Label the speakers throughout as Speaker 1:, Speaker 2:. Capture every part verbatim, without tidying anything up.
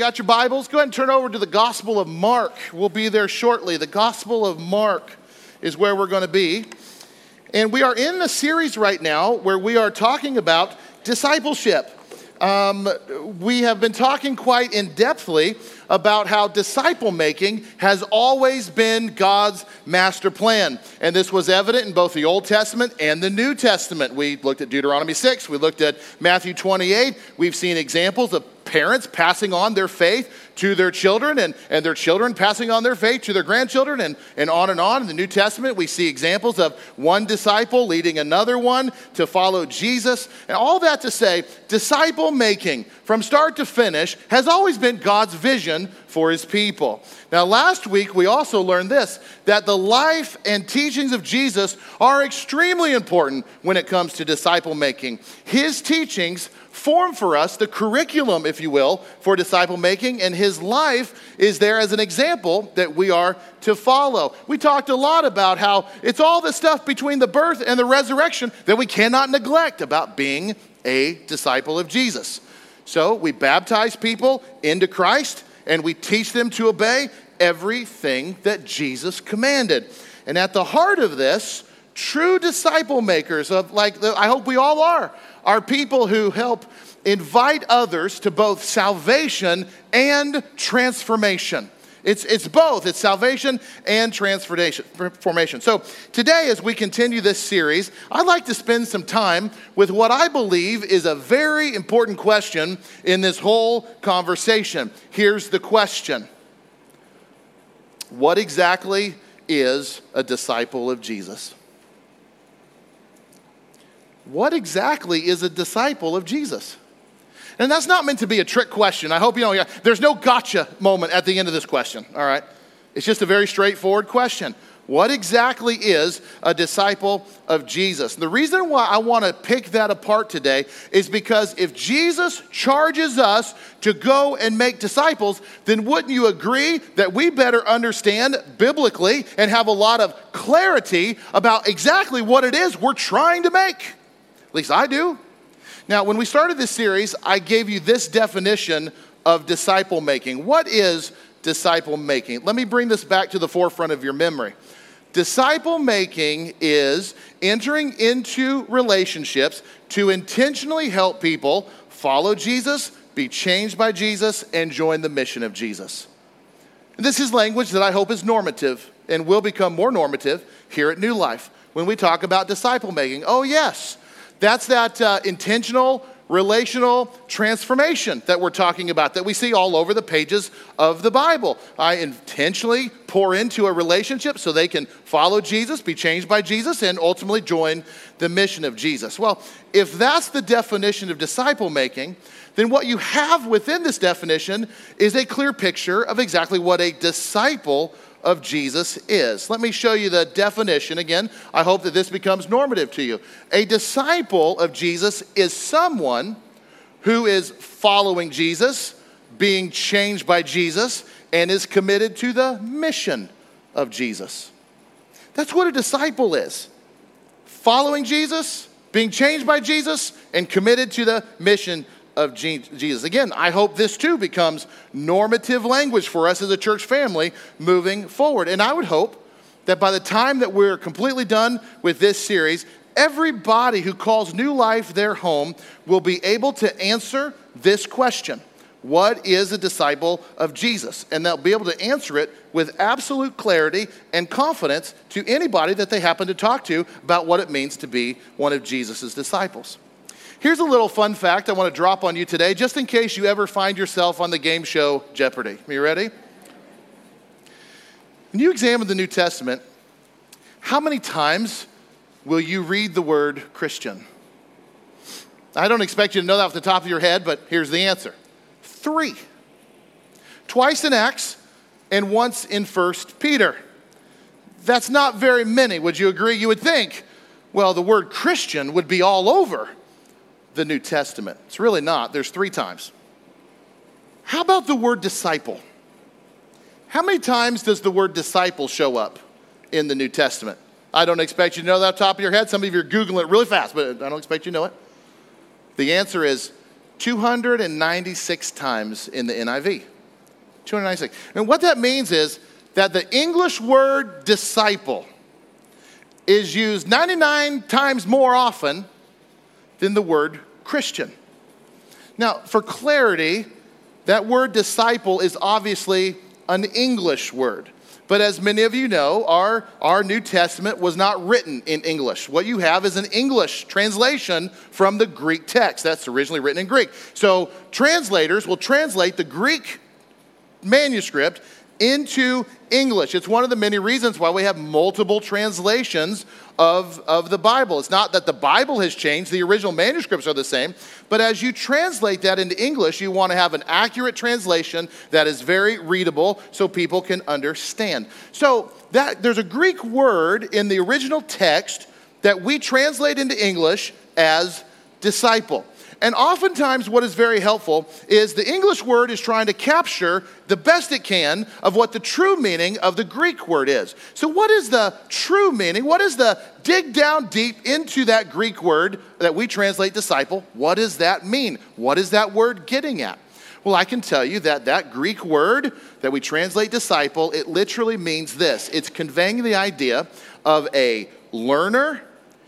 Speaker 1: got your Bibles, go ahead and turn over to the Gospel of Mark. We'll be there shortly. The Gospel of Mark is where we're going to be. And we are in a series right now where we are talking about discipleship. Um, we have been talking quite in-depthly about how disciple making has always been God's master plan. And this was evident in both the Old Testament and the New Testament. We looked at Deuteronomy six, we looked at Matthew twenty-eight. We've seen examples of parents passing on their faith to their children and, and their children passing on their faith to their grandchildren and, and on and on. In the New Testament, we see examples of one disciple leading another one to follow Jesus. And all that to say, disciple making from start to finish has always been God's vision for his people. Now, last week, we also learned this, that the life and teachings of Jesus are extremely important when it comes to disciple making. His teachings form for us the curriculum, if you will, for disciple making, and his life is there as an example that we are to follow. We talked a lot about how it's all the stuff between the birth and the resurrection that we cannot neglect about being a disciple of Jesus. So we baptize people into Christ, and we teach them to obey everything that Jesus commanded. And at the heart of this, true disciple makers of like the, I hope we all are, are people who help invite others to both salvation and transformation. It's, it's both. It's salvation and transformation. So today, as we continue this series, I'd like to spend some time with what I believe is a very important question in this whole conversation. Here's the question. What exactly is a disciple of Jesus? What exactly is a disciple of Jesus? And that's not meant to be a trick question. I hope you know, yeah, there's no gotcha moment at the end of this question, all right? It's just a very straightforward question. What exactly is a disciple of Jesus? The reason why I want to pick that apart today is because if Jesus charges us to go and make disciples, then wouldn't you agree that we better understand biblically and have a lot of clarity about exactly what it is we're trying to make? At least I do. Now, when we started this series, I gave you this definition of disciple making. What is disciple making? Let me bring this back to the forefront of your memory. Disciple making is entering into relationships to intentionally help people follow Jesus, be changed by Jesus, and join the mission of Jesus. And this is language that I hope is normative and will become more normative here at New Life when we talk about disciple making. Oh, yes. That's that uh, intentional, relational transformation that we're talking about, that we see all over the pages of the Bible. I intentionally pour into a relationship so they can follow Jesus, be changed by Jesus, and ultimately join the mission of Jesus. Well, if that's the definition of disciple making, then what you have within this definition is a clear picture of exactly what a disciple of Jesus is. Let me show you the definition. Again, I hope that this becomes normative to you. A disciple of Jesus is someone who is following Jesus, being changed by Jesus, and is committed to the mission of Jesus. That's what a disciple is. Following Jesus, being changed by Jesus, and committed to the mission of Jesus. Again, I hope this too becomes normative language for us as a church family moving forward. And I would hope that by the time that we're completely done with this series, everybody who calls New Life their home will be able to answer this question. What is a disciple of Jesus? And they'll be able to answer it with absolute clarity and confidence to anybody that they happen to talk to about what it means to be one of Jesus' disciples. Here's a little fun fact I want to drop on you today, just in case you ever find yourself on the game show Jeopardy. Are you ready? When you examine the New Testament, how many times will you read the word Christian? I don't expect you to know that off the top of your head, but here's the answer. Three. Twice in Acts and once in First Peter. That's not very many, would you agree? You would think, well, the word Christian would be all over the New Testament. It's really not. There's three times. How about the word disciple? How many times does the word disciple show up in the New Testament? I don't expect you to know that off the top of your head. Some of you are Googling it really fast, but I don't expect you to know it. The answer is two hundred ninety-six times in the N I V. two hundred ninety-six. And what that means is that the English word disciple is used ninety-nine times more often than the word Christian. Now, for clarity, that word disciple is obviously an English word. But as many of you know, our, our New Testament was not written in English. What you have is an English translation from the Greek text. That's originally written in Greek. So translators will translate the Greek manuscript into English. It's one of the many reasons why we have multiple translations of, of the Bible. It's not that the Bible has changed, the original manuscripts are the same, but as you translate that into English, you want to have an accurate translation that is very readable so people can understand. So that there's a Greek word in the original text that we translate into English as disciple. And oftentimes what is very helpful is the English word is trying to capture the best it can of what the true meaning of the Greek word is. So what is the true meaning? What is the dig down deep into that Greek word that we translate disciple? What does that mean? What is that word getting at? Well, I can tell you that that Greek word that we translate disciple, it literally means this. It's conveying the idea of a learner,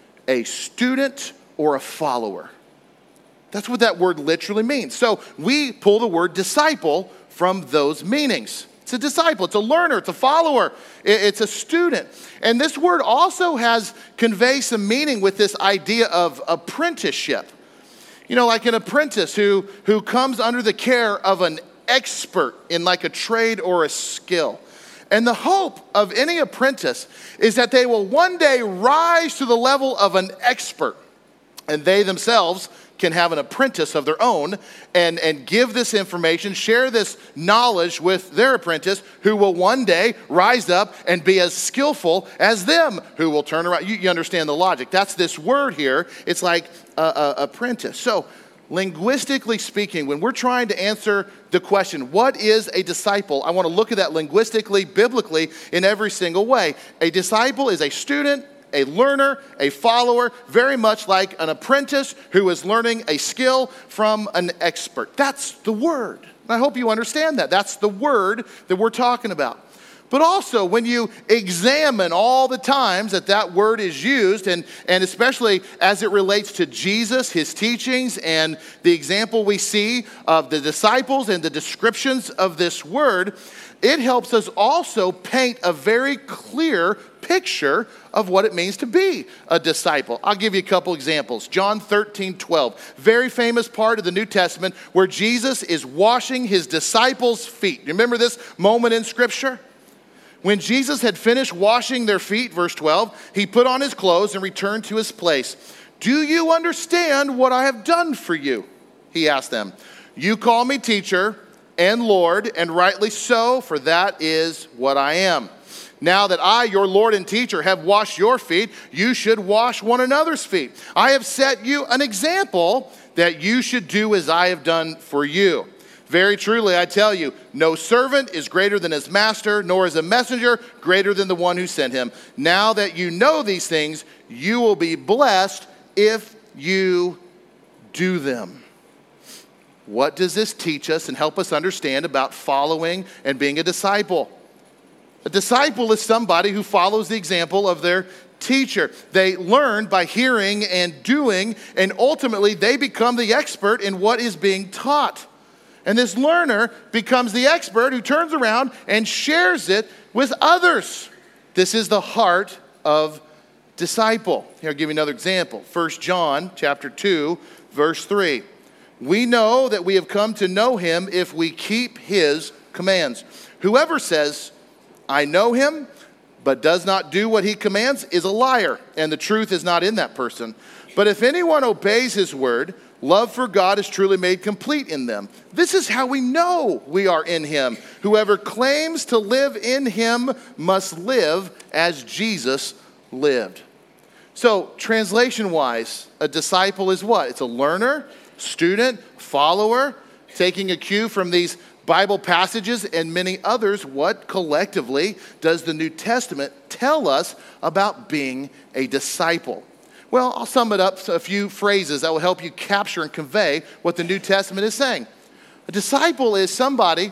Speaker 1: a student, or a follower. That's what that word literally means. So we pull the word disciple from those meanings. It's a disciple, it's a learner, it's a follower, it's a student. And this word also has conveys some meaning with this idea of apprenticeship. You know, like an apprentice who, who comes under the care of an expert in like a trade or a skill. And the hope of any apprentice is that they will one day rise to the level of an expert, and they themselves can have an apprentice of their own and, and give this information, share this knowledge with their apprentice who will one day rise up and be as skillful as them, who will turn around. You, you understand the logic. That's this word here. It's like a, a, apprentice. So linguistically speaking, when we're trying to answer the question, what is a disciple? I want to look at that linguistically, biblically, in every single way. A disciple is a student, a learner, a follower, very much like an apprentice who is learning a skill from an expert. That's the word. And I hope you understand that. That's the word that we're talking about. But also, when you examine all the times that that word is used, and, and especially as it relates to Jesus, his teachings, and the example we see of the disciples and the descriptions of this word, it helps us also paint a very clear picture of what it means to be a disciple. I'll give you a couple examples. John thirteen twelve, very famous part of the New Testament where Jesus is washing his disciples' feet. You remember this moment in Scripture? When Jesus had finished washing their feet, verse twelve, he put on his clothes and returned to his place. Do you understand what I have done for you? He asked them. You call me teacher and Lord, and rightly so, for that is what I am. Now that I, your Lord and teacher, have washed your feet, you should wash one another's feet. I have set you an example that you should do as I have done for you. Very truly, I tell you, no servant is greater than his master, nor is a messenger greater than the one who sent him. Now that you know these things, you will be blessed if you do them. What does this teach us and help us understand about following and being a disciple? A disciple is somebody who follows the example of their teacher. They learn by hearing and doing, and ultimately they become the expert in what is being taught. And this learner becomes the expert who turns around and shares it with others. This is the heart of disciple. Here, I'll give you another example. First John chapter two, verse three. We know that we have come to know him if we keep his commands. Whoever says, I know him, but does not do what he commands is a liar, and the truth is not in that person. But if anyone obeys his word, love for God is truly made complete in them. This is how we know we are in him. Whoever claims to live in him must live as Jesus lived. So, translation-wise, a disciple is what? It's a learner, student, follower, taking a cue from these Bible passages and many others. What collectively does the New Testament tell us about being a disciple? Well, I'll sum it up to a few phrases that will help you capture and convey what the New Testament is saying. A disciple is somebody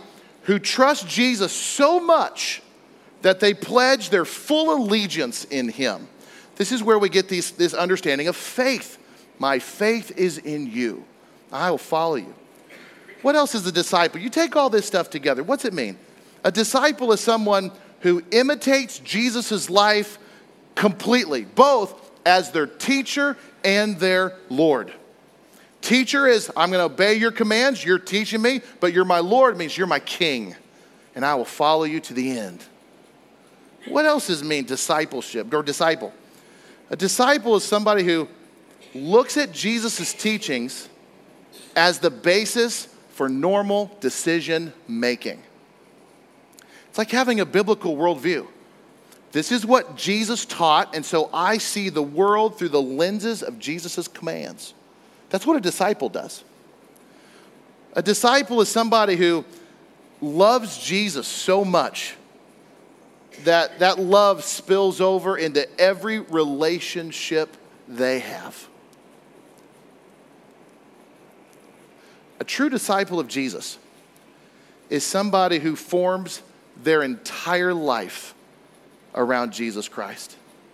Speaker 1: who trust Jesus so much that they pledge their full allegiance in him. This is where we get these, this understanding of faith. My faith is in you. I will follow you. What else is a disciple? You take all this stuff together. What's it mean? A disciple is someone who imitates Jesus' life completely, both as their teacher and their Lord. Teacher is, I'm going to obey your commands. You're teaching me, but you're my Lord means you're my king, and I will follow you to the end. What else does it mean, discipleship or disciple? A disciple is somebody who looks at Jesus' teachings as the basis for normal decision making. It's like having a biblical worldview. This is what Jesus taught, and so I see the world through the lenses of Jesus' commands. That's what a disciple does. A disciple is somebody who loves Jesus so much that that love spills over into every relationship they have. A true disciple of Jesus is somebody who forms their entire life around Jesus Christ.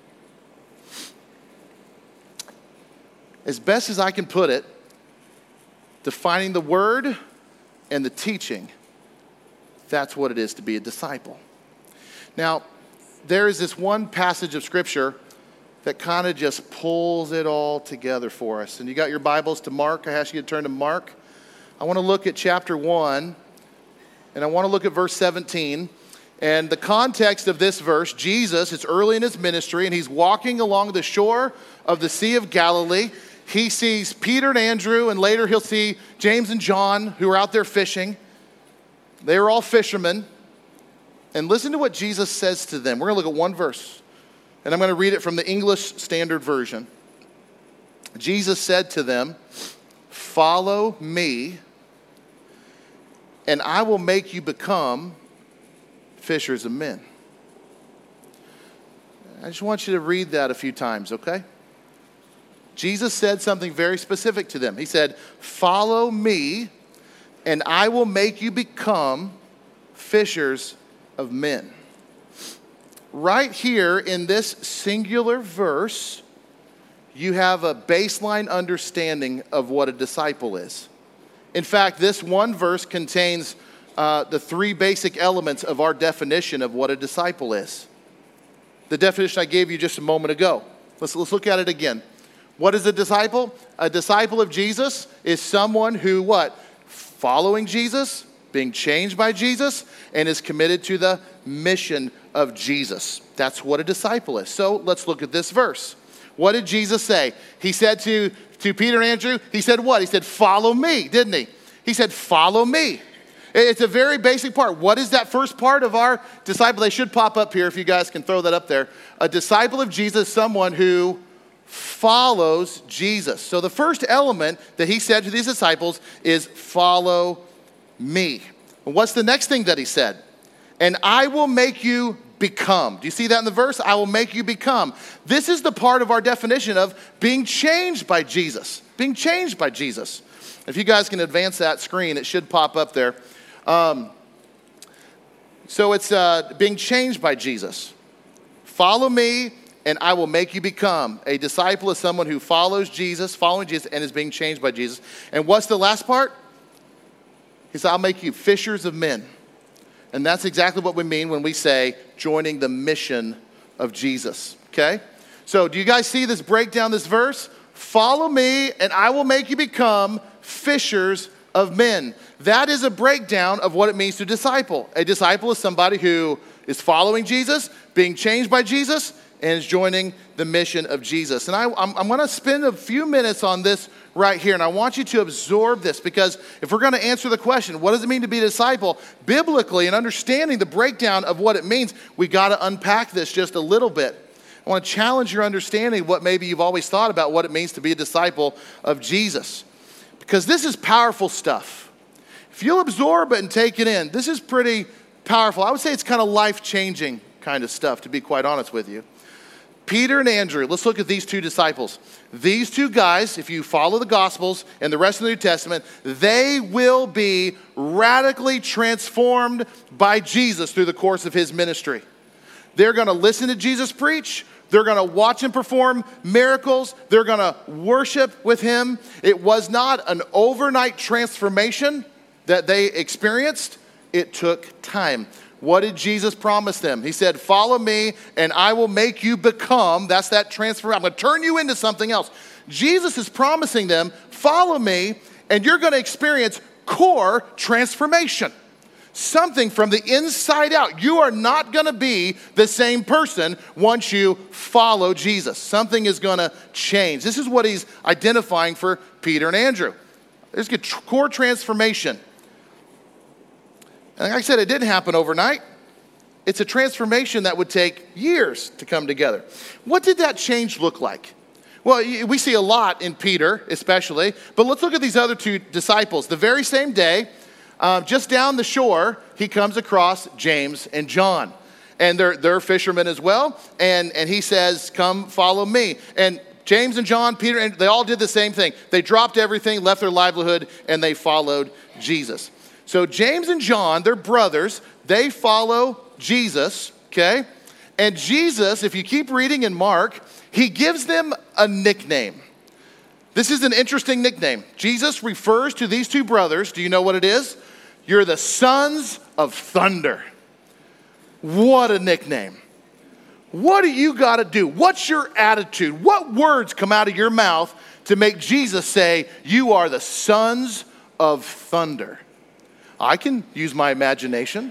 Speaker 1: As best as I can put it, defining the word and the teaching, that's what it is to be a disciple. Now, there is this one passage of Scripture that kind of just pulls it all together for us. And you got your Bibles to Mark. I ask you to turn to Mark. I want to look at chapter one, and I want to look at verse seventeen. And the context of this verse, Jesus, it's early in his ministry, and he's walking along the shore of the Sea of Galilee. He sees Peter and Andrew, and later he'll see James and John, who are out there fishing. They were all fishermen. And listen to what Jesus says to them. We're going to look at one verse, and I'm going to read it from the English Standard Version. Jesus said to them, "Follow me, and I will make you become fishers of men." I just want you to read that a few times, okay? Jesus said something very specific to them. He said, "Follow me, and I will make you become fishers of men." Right here in this singular verse, you have a baseline understanding of what a disciple is. In fact, this one verse contains uh, the three basic elements of our definition of what a disciple is. The definition I gave you just a moment ago. Let's, let's look at it again. What is a disciple? A disciple of Jesus is someone who, what? Following Jesus, being changed by Jesus, and is committed to the mission of Jesus. That's what a disciple is. So let's look at this verse. What did Jesus say? He said to, to Peter and Andrew, he said what? He said, "Follow me," didn't he? He said, "Follow me." It's a very basic part. What is that first part of our disciple? They should pop up here if you guys can throw that up there. A disciple of Jesus is someone who follows Jesus. So the first element that he said to these disciples is follow me. And what's the next thing that he said? "And I will make you become." Do you see that in the verse? I will make you become. This is the part of our definition of being changed by Jesus. Being changed by Jesus. If you guys can advance that screen, it should pop up there. Um, so it's uh, being changed by Jesus. Follow me, and I will make you become. A disciple is someone who follows Jesus, following Jesus, and is being changed by Jesus. And what's the last part? He said, "I'll make you fishers of men." And that's exactly what we mean when we say joining the mission of Jesus, okay? So do you guys see this breakdown, this verse? Follow me, and I will make you become fishers of men. That is a breakdown of what it means to disciple. A disciple is somebody who is following Jesus, being changed by Jesus, and is joining the mission of Jesus. And I, I'm, I'm going to spend a few minutes on this right here, and I want you to absorb this, because if we're going to answer the question, what does it mean to be a disciple? Biblically, and understanding the breakdown of what it means, we got to unpack this just a little bit. I want to challenge your understanding of what maybe you've always thought about what it means to be a disciple of Jesus, because this is powerful stuff. If you'll absorb it and take it in, this is pretty powerful. I would say it's kind of life-changing kind of stuff, to be quite honest with you. Peter and Andrew, let's look at these two disciples. These two guys, if you follow the Gospels and the rest of the New Testament, they will be radically transformed by Jesus through the course of his ministry. They're going to listen to Jesus preach. They're going to watch him perform miracles. They're going to worship with him. It was not an overnight transformation that they experienced. It took time. What did Jesus promise them? He said, follow me and I will make you become, that's that transfer. I'm going to turn you into something else. Jesus is promising them, follow me and you're going to experience core transformation. Something from the inside out. You are not going to be the same person once you follow Jesus. Something is going to change. This is what he's identifying for Peter and Andrew. There's a core transformation. And like I said, it didn't happen overnight. It's a transformation that would take years to come together. What did that change look like? Well, we see a lot in Peter, especially, but let's look at these other two disciples. The very same day, uh, just down the shore, he comes across James and John. And they're, they're fishermen as well. And, and he says, come follow me. And James and John, Peter, and they all did the same thing. They dropped everything, left their livelihood, and they followed Jesus. So James and John, they're brothers. They follow Jesus, okay? And Jesus, if you keep reading in Mark, he gives them a nickname. This is an interesting nickname. Jesus refers to these two brothers. Do you know what it is? You're the sons of thunder. What a nickname. What do you got to do? What's your attitude? What words come out of your mouth to make Jesus say, you are the sons of thunder? I can use my imagination.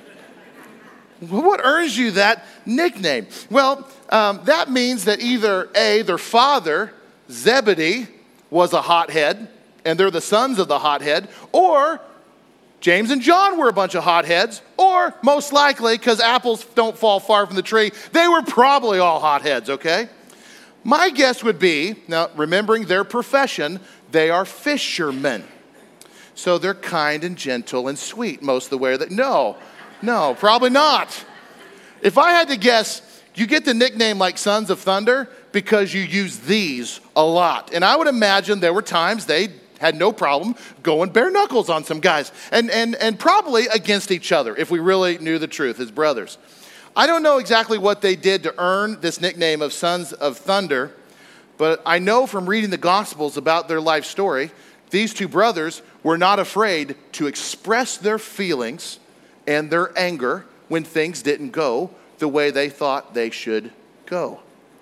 Speaker 1: What earns you that nickname? Well, um, that means that either A, their father, Zebedee, was a hothead, and they're the sons of the hothead, or James and John were a bunch of hotheads, or most likely, because apples don't fall far from the tree, they were probably all hotheads, okay? My guess would be, now remembering their profession, they are fishermen. So they're kind and gentle and sweet most of the way. That no, no, probably not. If I had to guess, you get the nickname like Sons of Thunder because you use these a lot. And I would imagine there were times they had no problem going bare knuckles on some guys. And, and, and probably against each other, if we really knew the truth, as brothers. I don't know exactly what they did to earn this nickname of Sons of Thunder, but I know from reading the Gospels about their life story, these two brothers were not afraid to express their feelings and their anger when things didn't go the way they thought they should go.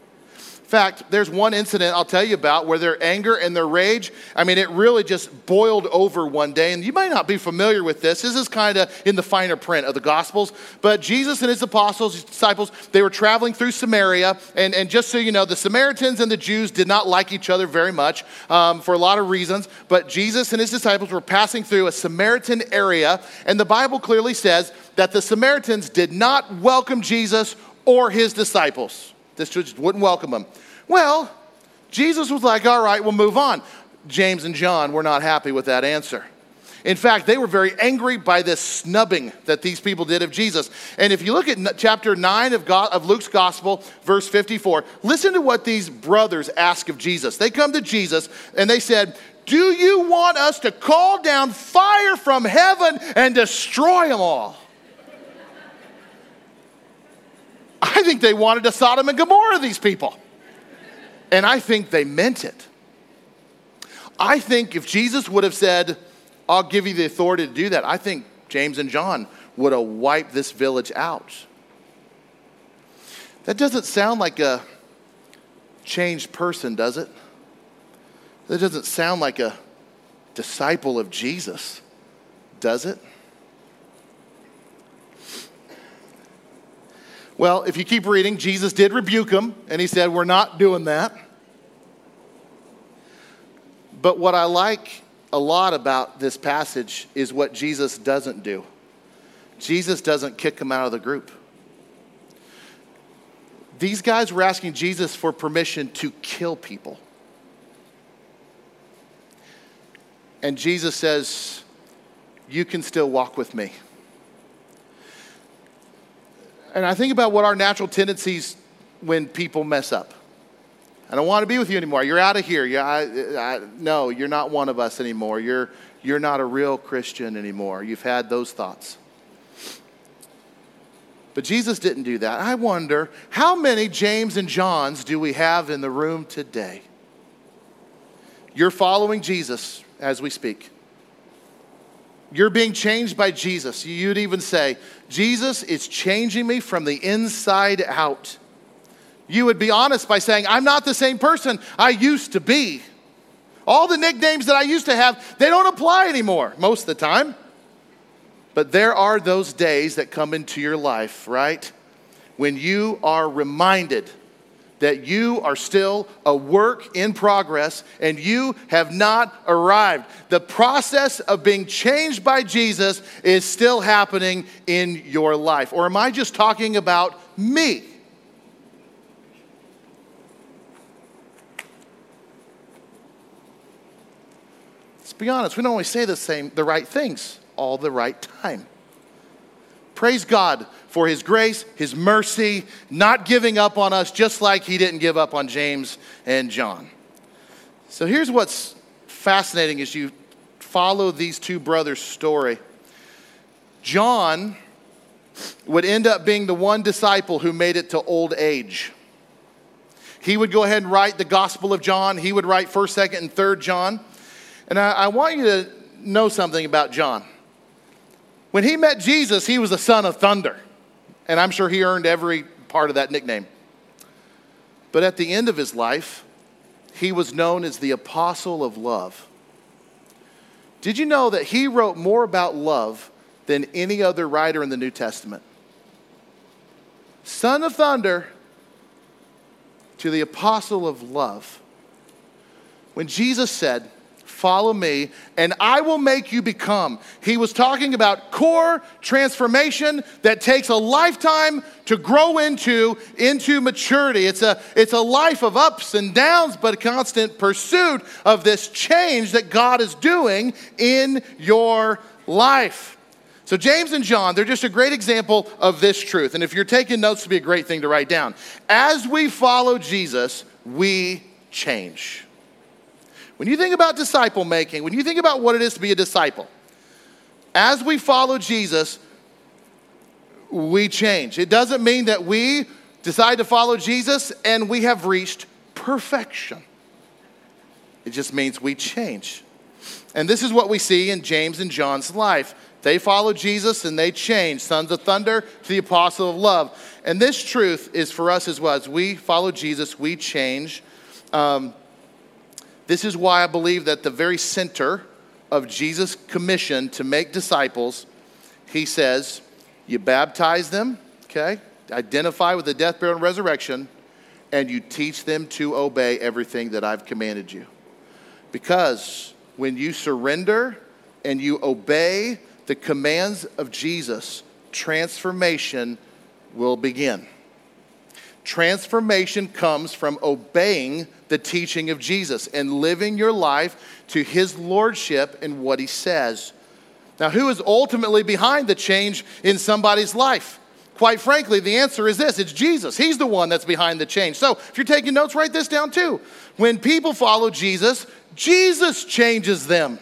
Speaker 1: In fact, there's one incident I'll tell you about where their anger and their rage, I mean, it really just boiled over one day. And you might not be familiar with this. This is kind of in the finer print of the Gospels. But Jesus and his apostles, his disciples, they were traveling through Samaria. And, and just so you know, the Samaritans and the Jews did not like each other very much um, for a lot of reasons. But Jesus and his disciples were passing through a Samaritan area. And the Bible clearly says that the Samaritans did not welcome Jesus or his disciples. This just wouldn't welcome them. Well, Jesus was like, all right, we'll move on. James and John were not happy with that answer. In fact, they were very angry by this snubbing that these people did of Jesus. And if you look at chapter nine of, God, of Luke's gospel, verse fifty-four, listen to what these brothers ask of Jesus. They come to Jesus and they said, do you want us to call down fire from heaven and destroy them all? I think they wanted to Sodom and Gomorrah these people. And I think they meant it. I think if Jesus would have said, I'll give you the authority to do that, I think James and John would have wiped this village out. That doesn't sound like a changed person, does it? That doesn't sound like a disciple of Jesus, does it? Well, if you keep reading, Jesus did rebuke them, and he said, we're not doing that. But what I like a lot about this passage is what Jesus doesn't do. Jesus doesn't kick them out of the group. These guys were asking Jesus for permission to kill people. And Jesus says, you can still walk with me. And I think about what our natural tendencies when people mess up. I don't want to be with you anymore. You're out of here. You, I, I, no, you're not one of us anymore. You're, you're not a real Christian anymore. You've had those thoughts. But Jesus didn't do that. I wonder, how many James and Johns do we have in the room today? You're following Jesus as we speak. You're being changed by Jesus. You'd even say, Jesus is changing me from the inside out. You would be honest by saying, I'm not the same person I used to be. All the nicknames that I used to have, they don't apply anymore most of the time. But there are those days that come into your life, right? When you are reminded that you are still a work in progress and you have not arrived. The process of being changed by Jesus is still happening in your life. Or am I just talking about me? Let's be honest, we don't always say the same, the right things all the right time. Praise God for his grace, his mercy, not giving up on us just like he didn't give up on James and John. So here's what's fascinating as you follow these two brothers' story. John would end up being the one disciple who made it to old age. He would go ahead and write the Gospel of John. He would write first, second, and third John. And I, I want you to know something about John. When he met Jesus, he was the son of thunder. And I'm sure he earned every part of that nickname. But at the end of his life, he was known as the apostle of love. Did you know that he wrote more about love than any other writer in the New Testament? Son of thunder to the apostle of love. When Jesus said, follow me, and I will make you become. He was talking about core transformation that takes a lifetime to grow into, into maturity. It's a, it's a life of ups and downs, but a constant pursuit of this change that God is doing in your life. So James and John, they're just a great example of this truth. And if you're taking notes, it'd be a great thing to write down. As we follow Jesus, we change. When you think about disciple making, when you think about what it is to be a disciple, as we follow Jesus, we change. It doesn't mean that we decide to follow Jesus and we have reached perfection. It just means we change. And this is what we see in James and John's life. They followed Jesus and they changed. Sons of thunder to the apostle of love. And this truth is for us as well. As we follow Jesus, we change. Um, This is why I believe that the very center of Jesus' commission to make disciples, he says, you baptize them, okay? Identify with the death, burial, and resurrection, and you teach them to obey everything that I've commanded you. Because when you surrender and you obey the commands of Jesus, transformation will begin. Transformation comes from obeying the teaching of Jesus and living your life to his lordship and what he says. Now, who is ultimately behind the change in somebody's life? Quite frankly, the answer is this. It's Jesus. He's the one that's behind the change. So if you're taking notes, write this down too. When people follow Jesus, Jesus changes them.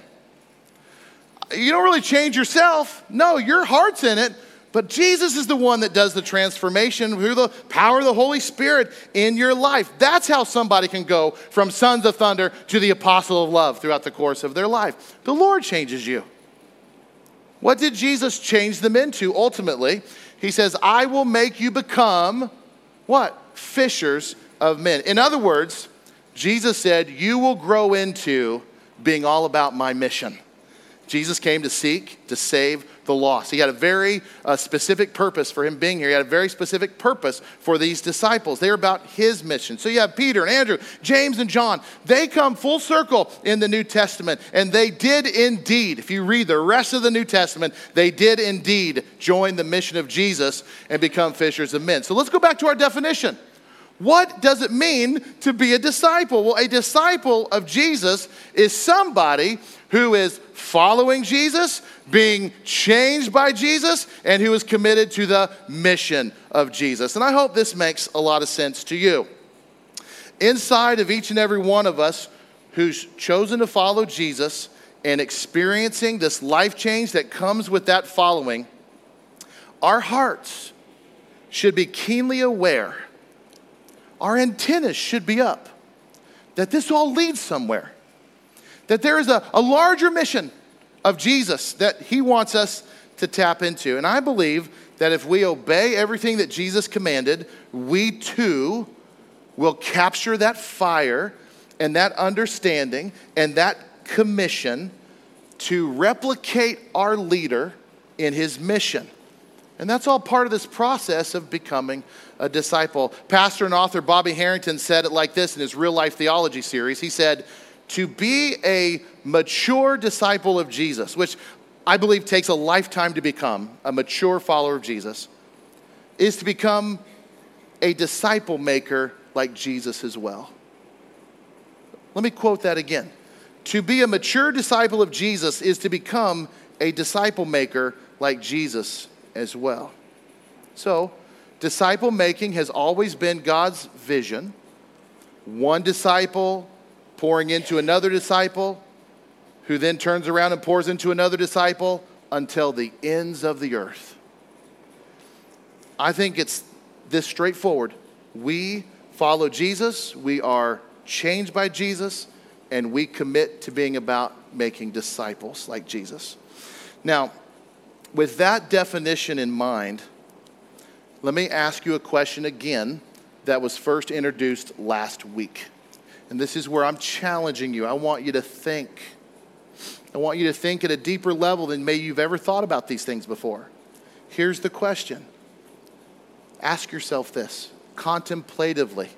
Speaker 1: You don't really change yourself. No, your heart's in it. But Jesus is the one that does the transformation through the power of the Holy Spirit in your life. That's how somebody can go from sons of thunder to the apostle of love throughout the course of their life. The Lord changes you. What did Jesus change them into ultimately? He says, I will make you become, what? Fishers of men. In other words, Jesus said, you will grow into being all about my mission. Jesus came to seek, to save the lost. He had a very uh, specific purpose for him being here. He had a very specific purpose for these disciples. They were about his mission. So you have Peter and Andrew, James and John. They come full circle in the New Testament. And they did indeed, if you read the rest of the New Testament, they did indeed join the mission of Jesus and become fishers of men. So let's go back to our definition. What does it mean to be a disciple? Well, a disciple of Jesus is somebody who is following Jesus, being changed by Jesus, and who is committed to the mission of Jesus. And I hope this makes a lot of sense to you. inside of each and every one of us who's chosen to follow Jesus and experiencing this life change that comes with that following, our hearts should be keenly aware. Our antennas should be up that this all leads somewhere. That there is a, a larger mission of Jesus that he wants us to tap into. And I believe that if we obey everything that Jesus commanded, we too will capture that fire and that understanding and that commission to replicate our leader in his mission. And that's all part of this process of becoming a disciple. Pastor and author Bobby Harrington said it like this in his Real Life Theology series. He said, to be a mature disciple of Jesus, which I believe takes a lifetime to become a mature follower of Jesus, is to become a disciple maker like Jesus as well. Let me quote that again. To be a mature disciple of Jesus is to become a disciple maker like Jesus as well. So, disciple making has always been God's vision. One disciple pouring into another disciple, who then turns around and pours into another disciple until the ends of the earth. I think it's this straightforward. We follow Jesus, we are changed by Jesus, and we commit to being about making disciples like Jesus. Now, with that definition in mind, let me ask you a question again that was first introduced last week. And this is where I'm challenging you. I want you to think. I want you to think at a deeper level than maybe you've ever thought about these things before. Here's the question. Ask yourself this, contemplatively.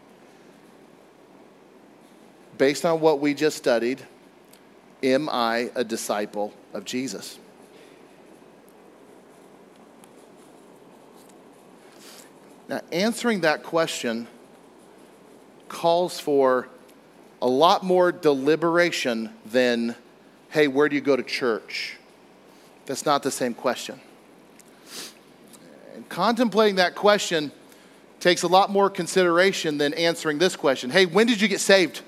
Speaker 1: Based on what we just studied, am I a disciple of Jesus? Now, answering that question calls for a lot more deliberation than, hey, where do you go to church? That's not the same question. And contemplating that question takes a lot more consideration than answering this question. Hey, when did you get saved?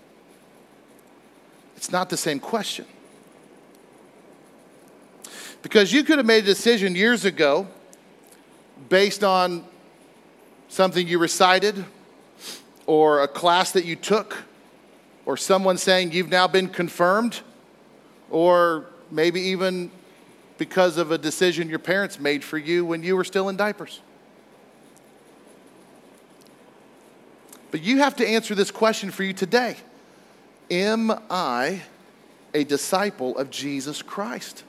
Speaker 1: It's not the same question. Because you could have made a decision years ago based on something you recited, or a class that you took, or someone saying you've now been confirmed, or maybe even because of a decision your parents made for you when you were still in diapers. But you have to answer this question for you today. Am I a disciple of Jesus Christ?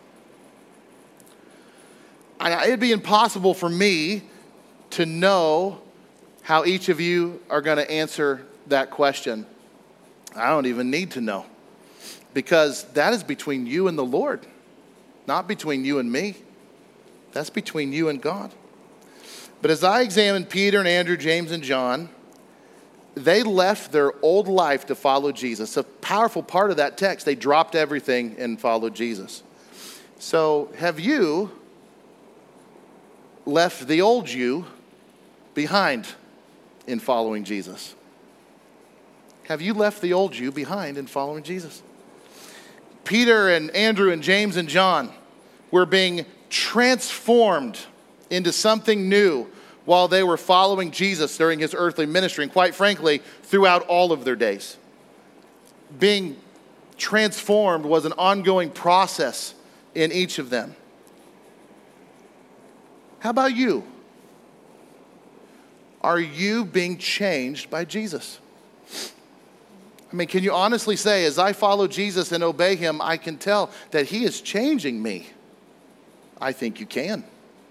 Speaker 1: And it'd be impossible for me to know how each of you are going to answer that question. I don't even need to know, because that is between you and the Lord, not between you and me. That's between you and God. But as I examine Peter and Andrew, James and John, they left their old life to follow Jesus. A powerful part of that text, they dropped everything and followed Jesus. So have you left the old you behind in following Jesus? Have you left the old you behind in following Jesus? Peter and Andrew and James and John were being transformed into something new while they were following Jesus during his earthly ministry, and quite frankly, throughout all of their days. Being transformed was an ongoing process in each of them. How about you? Are you being changed by Jesus? I mean, can you honestly say, as I follow Jesus and obey him, I can tell that he is changing me? I think you can.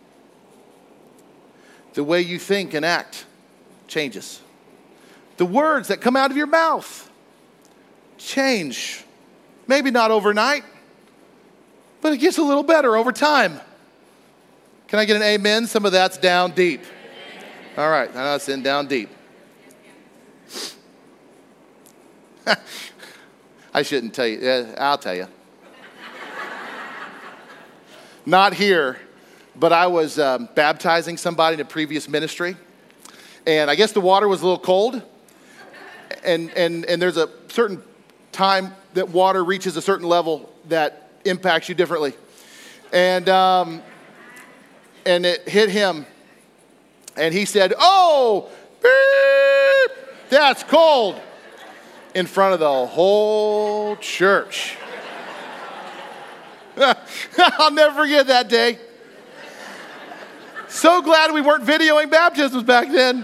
Speaker 1: The way you think and act changes. The words that come out of your mouth change. Maybe not overnight, but it gets a little better over time. Can I get an amen? Some of that's down deep. All right, I know it's in down deep. I shouldn't tell you. Uh, I'll tell you. Not here, but I was um, baptizing somebody in a previous ministry. And I guess the water was a little cold. and, and, and there's a certain time that water reaches a certain level that impacts you differently. And, um, and it hit him. And he said, "Oh, beep, that's cold," in front of the whole church. I'll never forget that day. So glad we weren't videoing baptisms back then.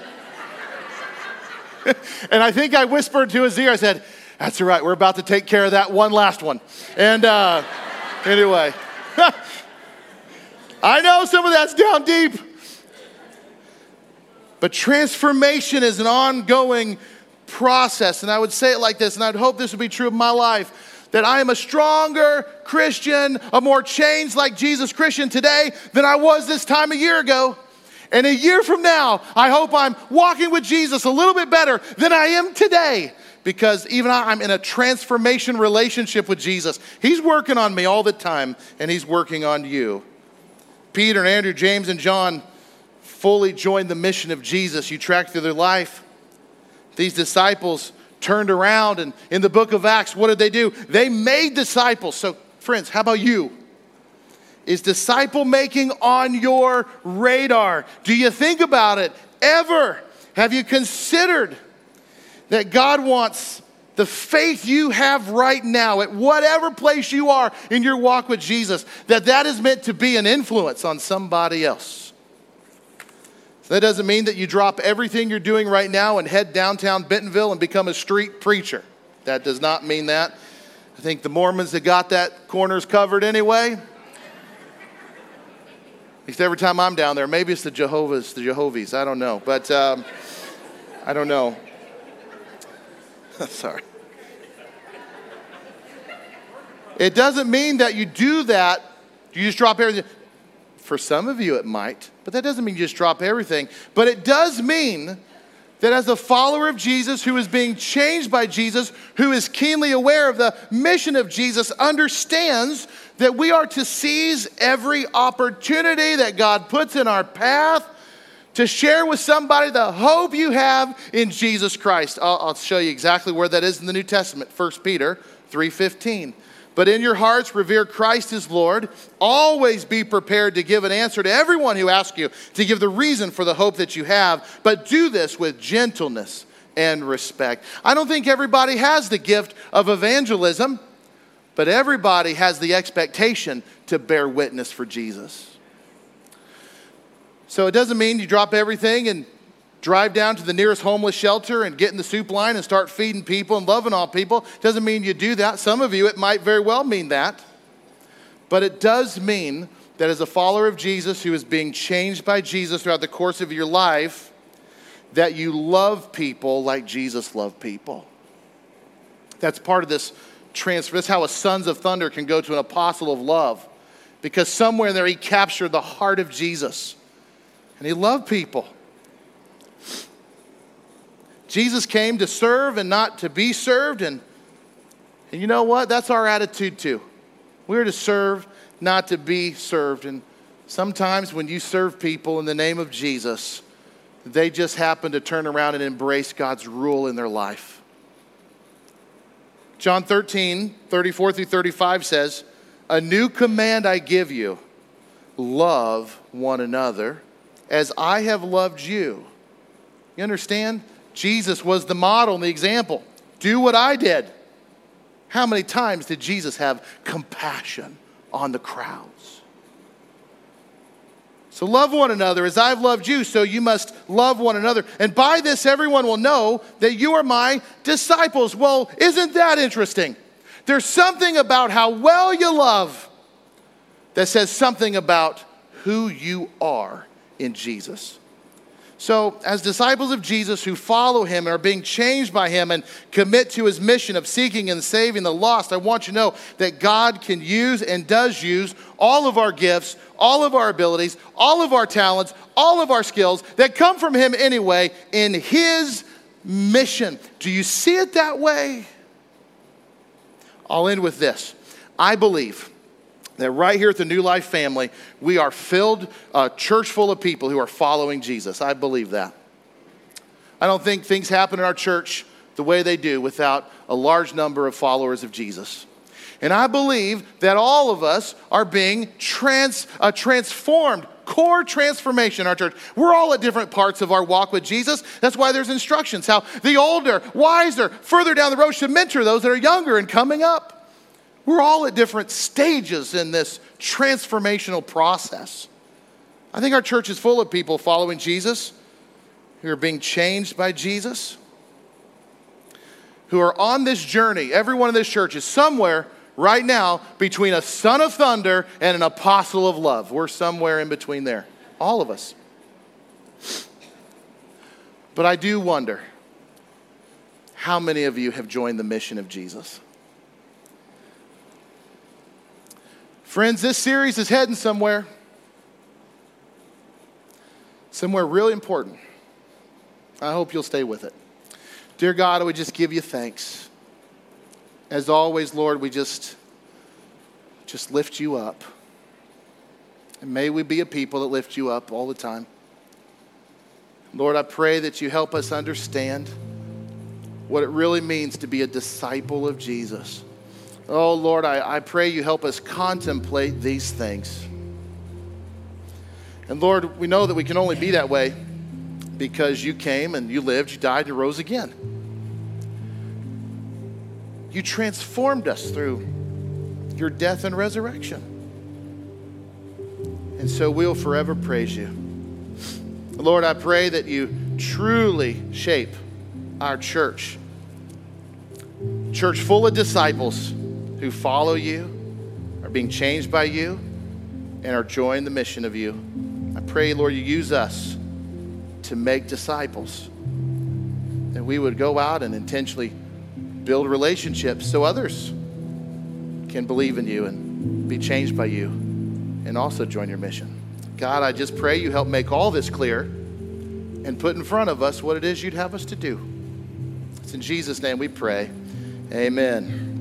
Speaker 1: And I think I whispered to his ear, I said, "That's all right, we're about to take care of that one last one." And uh, anyway, I know some of that's down deep. But transformation is an ongoing process. And I would say it like this, and I'd hope this would be true of my life, that I am a stronger Christian, a more changed like Jesus Christian today than I was this time a year ago. And a year from now, I hope I'm walking with Jesus a little bit better than I am today, because even I, I'm in a transformation relationship with Jesus. He's working on me all the time, and he's working on you. Peter and Andrew, James and John fully joined the mission of Jesus. You track through their life. These disciples turned around, and in the book of Acts, what did they do? They made disciples. So, friends, how about you? Is disciple making on your radar? Do you think about it ever? Have you considered that God wants the faith you have right now at whatever place you are in your walk with Jesus, that that is meant to be an influence on somebody else? So that doesn't mean that you drop everything you're doing right now and head downtown Bentonville and become a street preacher. That does not mean that. I think the Mormons that got that corner's covered anyway. At least every time I'm down there. Maybe it's the Jehovah's, the Jehovah's. I don't know. But um, I don't know. Sorry. It doesn't mean that you do that, you just drop everything. For some of you it might, but that doesn't mean you just drop everything. But it does mean that as a follower of Jesus who is being changed by Jesus, who is keenly aware of the mission of Jesus, understands that we are to seize every opportunity that God puts in our path to share with somebody the hope you have in Jesus Christ. I'll, I'll show you exactly where that is in the New Testament, First Peter three fifteen. But in your hearts, revere Christ as Lord. Always be prepared to give an answer to everyone who asks you, to give the reason for the hope that you have. But do this with gentleness and respect. I don't think everybody has the gift of evangelism, but everybody has the expectation to bear witness for Jesus. So it doesn't mean you drop everything and drive down to the nearest homeless shelter and get in the soup line and start feeding people and loving on people. Doesn't mean you do that. Some of you, it might very well mean that. But it does mean that as a follower of Jesus who is being changed by Jesus throughout the course of your life, that you love people like Jesus loved people. That's part of this transfer. That's how a Sons of Thunder can go to an apostle of love. Because somewhere in there he captured the heart of Jesus. And he loved people. Jesus came to serve and not to be served. And, and you know what? That's our attitude too. We're to serve, not to be served. And sometimes when you serve people in the name of Jesus, they just happen to turn around and embrace God's rule in their life. John thirteen, thirty-four through thirty-five says, "A new command I give you, love one another as I have loved you." You understand? Jesus was the model and the example. Do what I did. How many times did Jesus have compassion on the crowds? So love one another as I've loved you, so you must love one another. And by this everyone will know that you are my disciples. Well, isn't that interesting? There's something about how well you love that says something about who you are in Jesus. So as disciples of Jesus who follow him and are being changed by him and commit to his mission of seeking and saving the lost, I want you to know that God can use and does use all of our gifts, all of our abilities, all of our talents, all of our skills that come from him anyway in his mission. Do you see it that way? I'll end with this. I believe that right here at the New Life family, we are filled, a church full of people who are following Jesus. I believe that. I don't think things happen in our church the way they do without a large number of followers of Jesus. And I believe that all of us are being trans, uh, transformed, core transformation in our church. We're all at different parts of our walk with Jesus. That's why there's instructions how the older, wiser, further down the road should mentor those that are younger and coming up. We're all at different stages in this transformational process. I think our church is full of people following Jesus, who are being changed by Jesus, who are on this journey. Everyone in this church is somewhere right now between a son of thunder and an apostle of love. We're somewhere in between there. All of us. But I do wonder, how many of you have joined the mission of Jesus? Friends, this series is heading somewhere. Somewhere really important. I hope you'll stay with it. Dear God, I would just give you thanks. As always, Lord, we just, just lift you up. And may we be a people that lift you up all the time. Lord, I pray that you help us understand what it really means to be a disciple of Jesus. Oh, Lord, I, I pray you help us contemplate these things. And Lord, we know that we can only be that way because you came and you lived, you died, you rose again. You transformed us through your death and resurrection. And so we'll forever praise you. Lord, I pray that you truly shape our church. Church full of disciples who follow you, are being changed by you, and are joining the mission of you. I pray, Lord, you use us to make disciples. That we would go out and intentionally build relationships so others can believe in you and be changed by you and also join your mission. God, I just pray you help make all this clear and put in front of us what it is you'd have us to do. It's in Jesus' name we pray. Amen.